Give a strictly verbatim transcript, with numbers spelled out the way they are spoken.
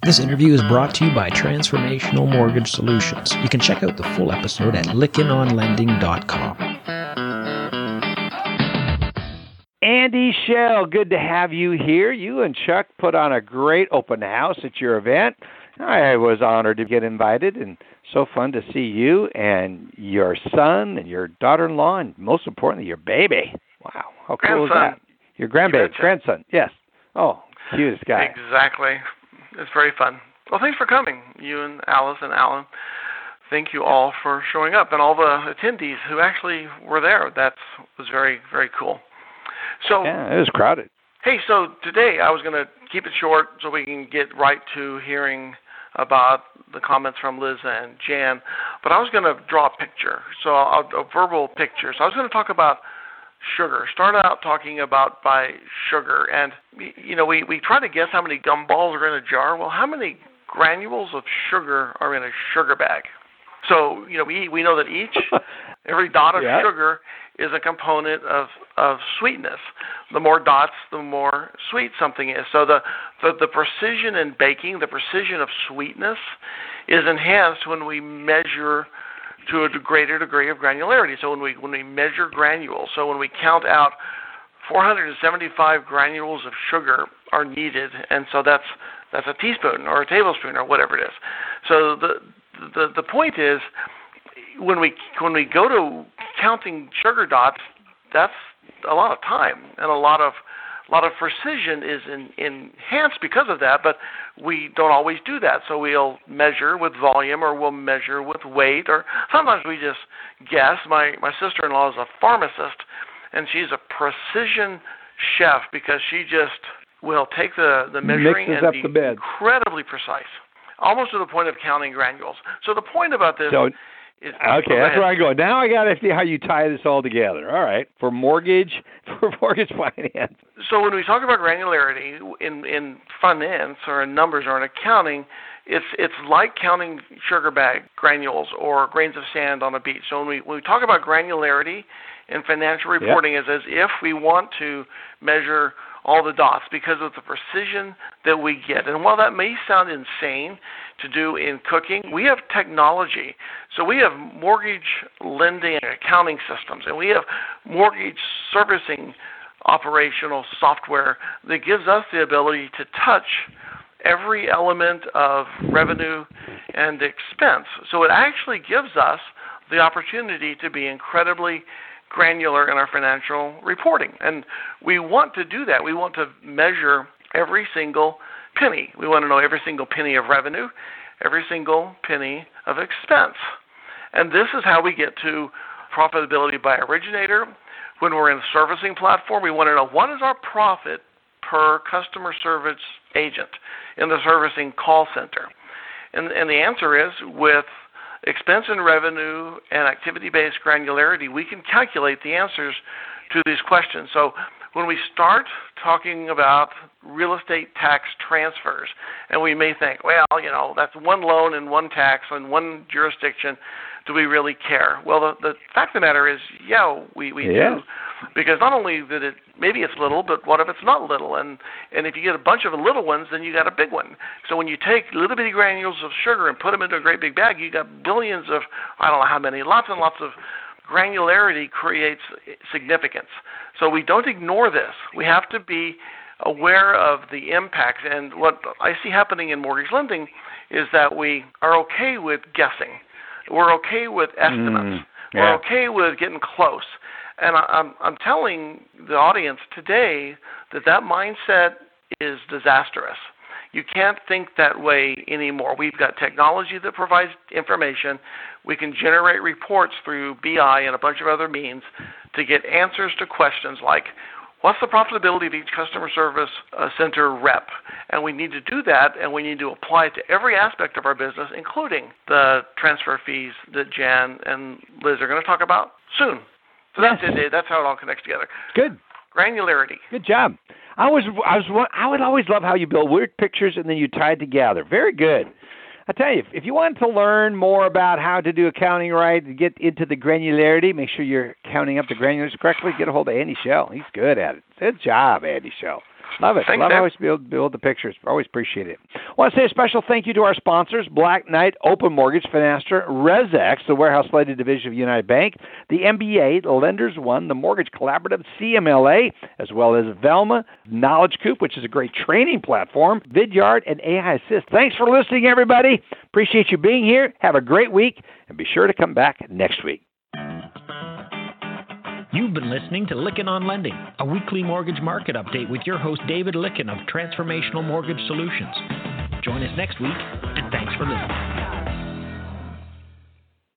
This interview is brought to you by Transformational Mortgage Solutions. You can check out the full episode at lykken on lending dot com. Andy Schell, good to have you here. You and Chuck put on a great open house at your event. I was honored to get invited, and so fun to see you and your son and your daughter-in-law, and most importantly, your baby. Wow, how cool is that? Your grandbaby, grandson, yes. Oh, cutest guy. Exactly. It's very fun. Well, thanks for coming, you and Alice and Alan. Thank you all for showing up, and all the attendees who actually were there. That was very, very cool. So yeah, it was crowded. Hey, so today I was going to keep it short so we can get right to hearing about the comments from Liz and Jan, but I was going to draw a picture, so a, a verbal picture. So I was going to talk about sugar. Start out talking about by sugar, and you know we, we try to guess how many gumballs are in a jar. Well, how many granules of sugar are in a sugar bag? So you know we we know that each every dot of yeah. sugar is a component of, of sweetness. The more dots, the more sweet something is. So the, the the precision in baking, the precision of sweetness, is enhanced when we measure to a greater degree of granularity. So when we when we measure granules, so when we count out four hundred seventy-five granules of sugar are needed, and so that's that's a teaspoon or a tablespoon or whatever it is. So the the the point is when we when we go to counting sugar dots, that's a lot of time and a lot of a lot of precision is in, enhanced because of that, but we don't always do that. So we'll measure with volume, or we'll measure with weight, or sometimes we just guess. My my sister-in-law is a pharmacist, and she's a precision chef because she just will take the, the measuring Mixes and up be the bed. incredibly precise, almost to the point of counting granules. So the point about this so, is... Okay, that's where I go. Now I got to see how you tie this all together. All right, for mortgage, for mortgage finance. So when we talk about granularity in, in finance or in numbers or in accounting, it's it's like counting sugar bag granules or grains of sand on a beach. So when we when we talk about granularity in financial reporting, yep. is as if we want to measure all the dots because of the precision that we get. And while that may sound insane to do in cooking, we have technology. So we have mortgage lending and accounting systems, and we have mortgage servicing operational software that gives us the ability to touch every element of revenue and expense. So it actually gives us the opportunity to be incredibly granular in our financial reporting. And we want to do that. We want to measure every single penny. We want to know every single penny of revenue, every single penny of expense. And this is how we get to profitability by originator. When we're in a servicing platform, we want to know what is our profit per customer service agent in the servicing call center. And, and the answer is, with expense and revenue and activity-based granularity, we can calculate the answers to these questions. So when we start talking about real estate tax transfers, and we may think, well, you know, that's one loan and one tax in one jurisdiction, do we really care? Well, the, the fact of the matter is, yeah, we, we yeah. do. Because not only that it, maybe it's little, but what if it's not little? And and if you get a bunch of little ones, then you got a big one. So when you take little bitty granules of sugar and put them into a great big bag, you got billions of, I don't know how many, lots and lots of granularity creates significance. So we don't ignore this. We have to be aware of the impacts. And what I see happening in mortgage lending is that we are okay with guessing. We're okay with estimates. Mm, yeah. We're okay with getting close. And I, I'm, I'm telling the audience today that that mindset is disastrous. You can't think that way anymore. We've got technology that provides information. We can generate reports through B I and a bunch of other means to get answers to questions like, what's the profitability of each customer service uh, center rep? And we need to do that, and we need to apply it to every aspect of our business, including the transfer fees that Jan and Liz are going to talk about soon. So yes. that's it. That's how it all connects together. Good. Granularity. Good job. I was, I was, I would always love how you build weird pictures and then you tie it together. Very good. I tell you, if, if you want to learn more about how to do accounting right and get into the granularity, make sure you're counting up the granulars correctly. Get a hold of Andy Schell. He's good at it. Good job, Andy Schell. Love it. Thanks, Love man. always build build the pictures. Always appreciate it. I want to say a special thank you to our sponsors: Black Knight, Open Mortgage, Finastra, ResX, the warehouse-led division of United Bank, the M B A, the Lenders One, the Mortgage Collaborative, C M L A, as well as Velma, Knowledge Coop, which is a great training platform, Vidyard, and A I Assist. Thanks for listening, everybody. Appreciate you being here. Have a great week, and be sure to come back next week. You've been listening to Lykken on Lending, a weekly mortgage market update with your host David Lykken of Transformational Mortgage Solutions. Join us next week, and thanks for listening.